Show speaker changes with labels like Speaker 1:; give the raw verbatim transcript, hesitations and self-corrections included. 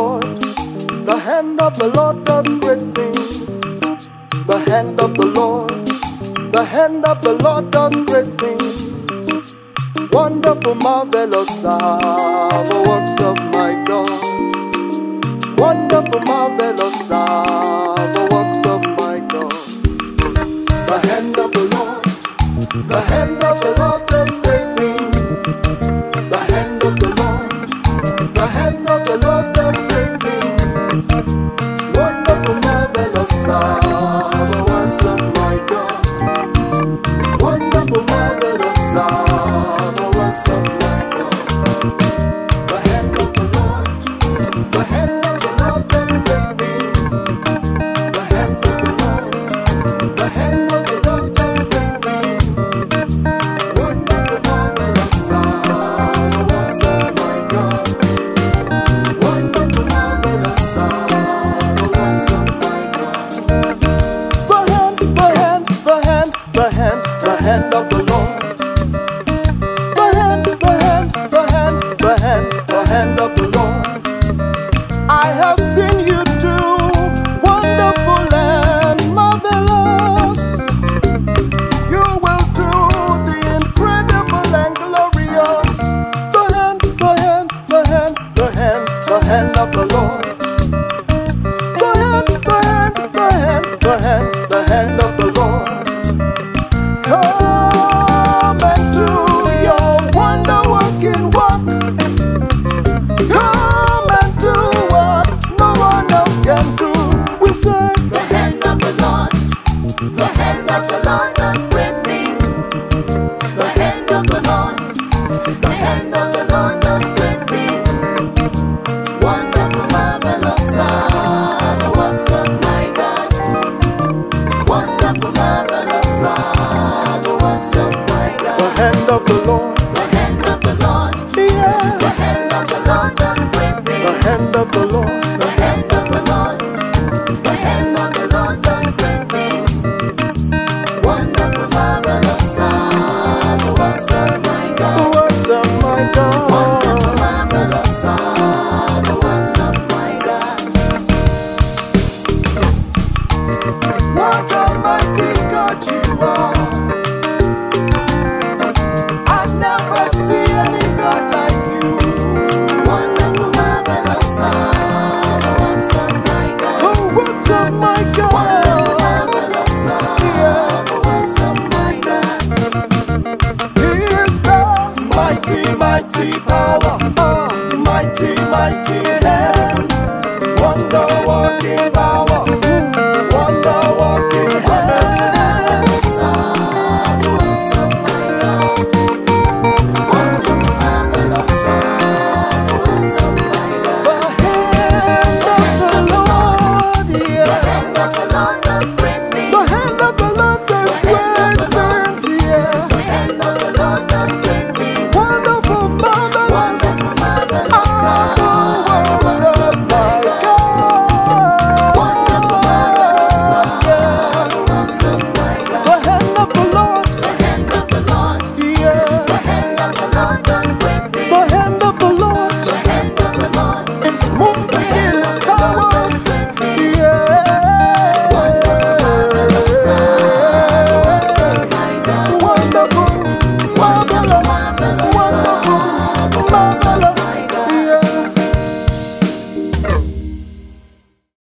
Speaker 1: Lord, the hand of the Lord does great things. The hand of the Lord, the hand of the Lord does great things. Wonderful, marvelous are the works of my God. Wonderful, marvelous are the works of my God. The hand of the Lord, the hand of the Lord does great things. The hand of the Lord, the hand of the Lord does great things. Wonderful, marvelous are the works of my God. Wonderful, marvelous are the works of my God. The hand of the Lord, the hand of the Lord does great things. The hand of the Lord, the hand of the Lord does great things. Wonderful, marvelous are the works of my God. Wonderful, marvelous are the works of my God. The hand, the hand, the hand, the hand, the hand of the Lord. The hand, the hand, the hand, the hand, the hand of the Lord. I have seen you do wonderful and marvelous. You will do the incredible and glorious. The hand, the hand, the hand, the hand, the hand of the Lord. The hand, the hand, the hand, the hand, the hand of the Lord. Come and do your wonder-working work. Come and do what no one else can do. We say,
Speaker 2: The hand of the Lord, the hand of the Lord does great things. The hand of the Lord, the hand of the Lord does great things. Wonderful, marvelous are the works of my God. Wonderful, marvelous are the works of my
Speaker 1: the
Speaker 2: God.
Speaker 1: hand of the Lord,
Speaker 2: The hand of the Lord,
Speaker 1: yeah,
Speaker 2: the hand of the Lord does great
Speaker 1: the
Speaker 2: things.
Speaker 1: hand of the Lord,
Speaker 2: The hand of the Lord, the hand of the Lord does great things. Wonderful, marvelous are the works of my
Speaker 1: the
Speaker 2: God.
Speaker 1: works of my
Speaker 2: Wonderful,
Speaker 1: God.
Speaker 2: marvelous are the works of my God.
Speaker 1: What a mighty God you are. I never see any God like you.
Speaker 2: Wonderful, marvelous are the works of my God.
Speaker 1: The works of my
Speaker 2: Wonderful,
Speaker 1: God.
Speaker 2: marvelous are the works of my God.
Speaker 1: He is the mighty, mighty power. Oh, mighty, mighty hand. Wonder working power. Wonder working hand.
Speaker 2: Marvelous are the works of my God. Wonderful, marvelous are the works of my God.
Speaker 1: The hand of the Lord,
Speaker 2: The
Speaker 1: yeah.
Speaker 2: hand of the Lord does great things.
Speaker 1: The hand of the Lord does great things, yeah.
Speaker 2: The hand of the Lord does great things.
Speaker 1: Wonderful, marvelous
Speaker 2: Wonderful, marvelous
Speaker 1: are
Speaker 2: are
Speaker 1: the works of my God.
Speaker 2: Wonderful, marvelous are
Speaker 1: Yeah.
Speaker 2: the works of my God.
Speaker 1: The hand of the Lord,
Speaker 2: The hand of the Lord,
Speaker 1: yeah.
Speaker 2: the hand of the Lord does great things.
Speaker 1: The hand of the Lord,
Speaker 2: The hand of the Lord,
Speaker 1: it's moving in His power,
Speaker 2: does great things.
Speaker 1: yeah.
Speaker 2: Wonderful, marvelous are the works of my God.
Speaker 1: Wonderful,